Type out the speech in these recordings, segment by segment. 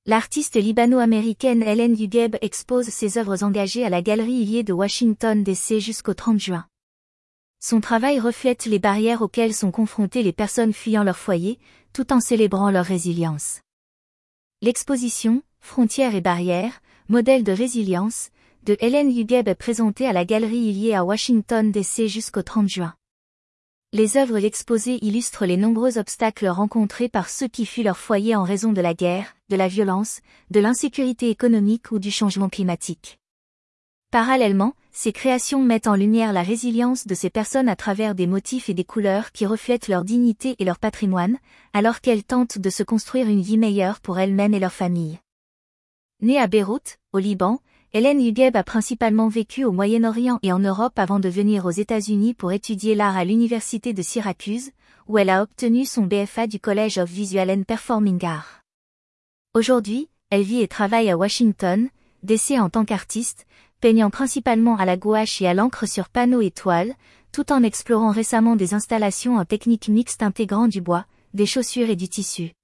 L'artiste libano-américaine Hélène Hugueb expose ses œuvres engagées à la Galerie Illier de Washington DC jusqu'au 30 juin. Son travail reflète les barrières auxquelles sont confrontées les personnes fuyant leur foyer, tout en célébrant leur résilience. L'exposition, Frontières et barrières, modèle de résilience, de Hélène Hugueb est présentée à la Galerie Illier à Washington DC jusqu'au 30 juin. Les œuvres exposées illustrent les nombreux obstacles rencontrés par ceux qui fuient leur foyer en raison de la guerre, de la violence, de l'insécurité économique ou du changement climatique. Parallèlement, ces créations mettent en lumière la résilience de ces personnes à travers des motifs et des couleurs qui reflètent leur dignité et leur patrimoine, alors qu'elles tentent de se construire une vie meilleure pour elles-mêmes et leurs familles. Née à Beyrouth, au Liban, Hélène Hugueb a principalement vécu au Moyen-Orient et en Europe avant de venir aux États-Unis pour étudier l'art à l'université de Syracuse, où elle a obtenu son BFA du College of Visual and Performing Arts. Aujourd'hui, elle vit et travaille à Washington, DC en tant qu'artiste, peignant principalement à la gouache et à l'encre sur panneaux et toiles, tout en explorant récemment des installations en technique mixte intégrant du bois, des chaussures et du tissu.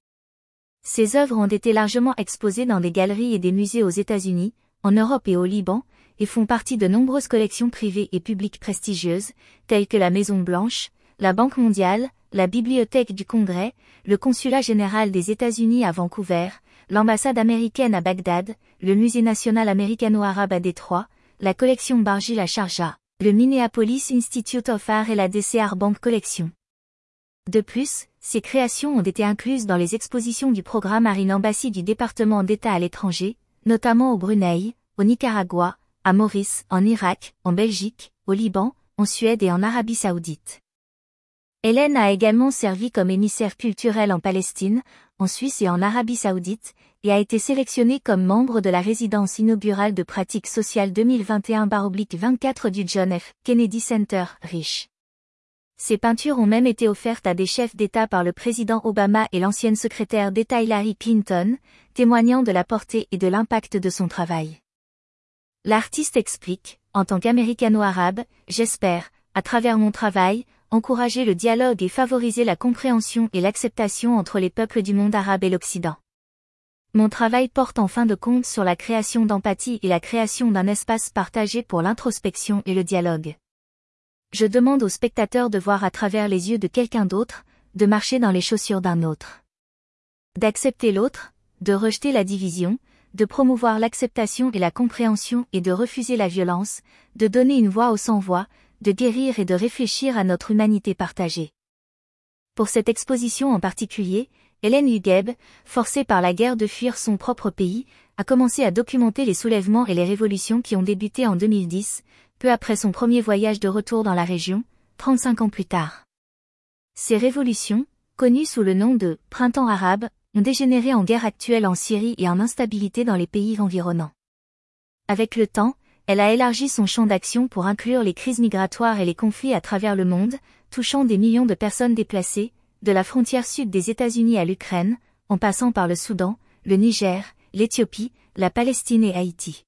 Ses œuvres ont été largement exposées dans des galeries et des musées aux États-Unis, en Europe et au Liban, et font partie de nombreuses collections privées et publiques prestigieuses, telles que la Maison Blanche, la Banque mondiale, la Bibliothèque du Congrès, le Consulat général des États-Unis à Vancouver, l'ambassade américaine à Bagdad, le Musée national américano-arabe à Détroit, la collection Bargill à Sharjah, le Minneapolis Institute of Art et la DC Art Bank Collection. De plus, ces créations ont été incluses dans les expositions du programme Arine Embassy du département d'État à l'étranger, notamment au Brunei, au Nicaragua, à Maurice, en Irak, en Belgique, au Liban, en Suède et en Arabie Saoudite. Hélène a également servi comme émissaire culturel en Palestine, en Suisse et en Arabie Saoudite, et a été sélectionnée comme membre de la résidence inaugurale de pratique sociale 2021-24 du John F. Kennedy Center, Riche. Ces peintures ont même été offertes à des chefs d'État par le président Obama et l'ancienne secrétaire d'État Hillary Clinton, témoignant de la portée et de l'impact de son travail. L'artiste explique, en tant qu'américano-arabe, j'espère, à travers mon travail, encourager le dialogue et favoriser la compréhension et l'acceptation entre les peuples du monde arabe et l'Occident. Mon travail porte en fin de compte sur la création d'empathie et la création d'un espace partagé pour l'introspection et le dialogue. Je demande aux spectateurs de voir à travers les yeux de quelqu'un d'autre, de marcher dans les chaussures d'un autre. D'accepter l'autre, de rejeter la division, de promouvoir l'acceptation et la compréhension et de refuser la violence, de donner une voix aux sans-voix, de guérir et de réfléchir à notre humanité partagée. Pour cette exposition en particulier, Hélène Hugueb, forcée par la guerre de fuir son propre pays, a commencé à documenter les soulèvements et les révolutions qui ont débuté en 2010, peu après son premier voyage de retour dans la région, 35 ans plus tard. Ces révolutions, connues sous le nom de « printemps arabe », ont dégénéré en guerre actuelle en Syrie et en instabilité dans les pays environnants. Avec le temps, elle a élargi son champ d'action pour inclure les crises migratoires et les conflits à travers le monde, touchant des millions de personnes déplacées, de la frontière sud des États-Unis à l'Ukraine, en passant par le Soudan, le Niger, l'Éthiopie, la Palestine et Haïti.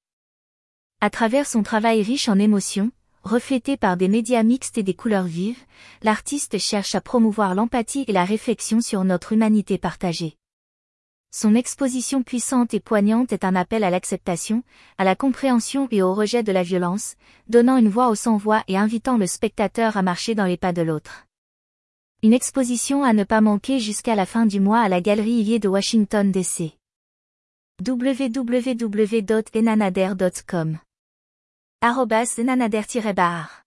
À travers son travail riche en émotions, reflété par des médias mixtes et des couleurs vives, l'artiste cherche à promouvoir l'empathie et la réflexion sur notre humanité partagée. Son exposition puissante et poignante est un appel à l'acceptation, à la compréhension et au rejet de la violence, donnant une voix aux sans-voix et invitant le spectateur à marcher dans les pas de l'autre. Une exposition à ne pas manquer jusqu'à la fin du mois à la Galerie Illier de Washington DC. www.enanader.com @enanader-bar